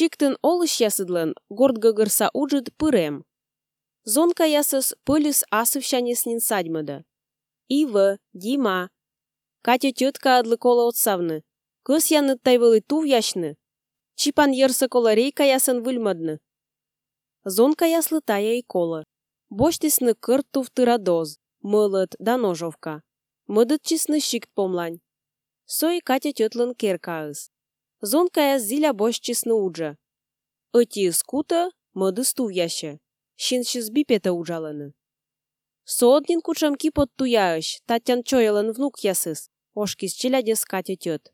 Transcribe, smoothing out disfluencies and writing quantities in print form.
Шиктын олыш ясыдлын гордгыгырса уджыд пырем. Зонка ясыс пыльыс асывщанеснин садьмыды. Ивы, Дима. Катя тетка адлы кола отсавны. Кыс яныт тайвылы тув яшны. Чипан ерсы кола рейка ясын выльмадны. Зонка яслы тая и кола. Боштисны кырт тув доз, мылыт да ножовка. Мыдыт чисны шикт помлань. Сой Катя тётлын керкаыз. Зонка яс зиля бош чисны уджа. Ыти скута, мыды стув яще. Щиншиз бипета уджаланы. Сооднин кучам кипот туяыш, татян чоялын внук ясыс. Ошкис челядес Катя тёт.